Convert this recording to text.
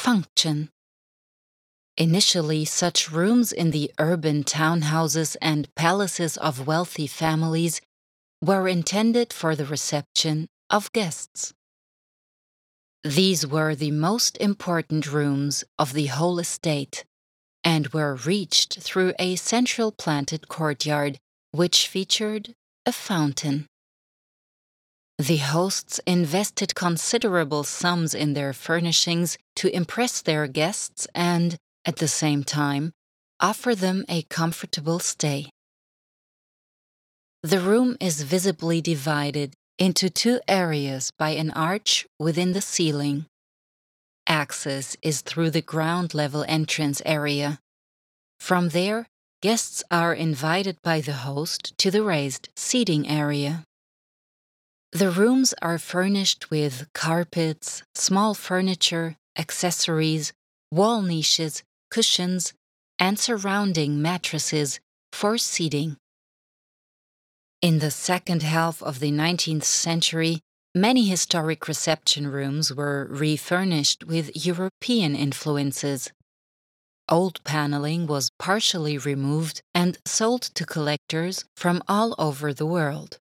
Function. Initially, such rooms in the urban townhouses and palaces of wealthy families were intended for the reception of guests. These were the most important rooms of the whole estate and were reached through a central planted courtyard which featured a fountain. The hosts invested considerable sums in their furnishings to impress their guests and, at the same time, offer them a comfortable stay. The room is visibly divided into two areas by an arch within the ceiling. Access is through the ground-level entrance area. From there, guests are invited by the host to the raised seating area. The rooms are furnished with carpets, small furniture, accessories, wall niches, cushions, and surrounding mattresses for seating. In the second half of the 19th century, many historic reception rooms were refurnished with European influences. Old paneling was partially removed and sold to collectors from all over the world.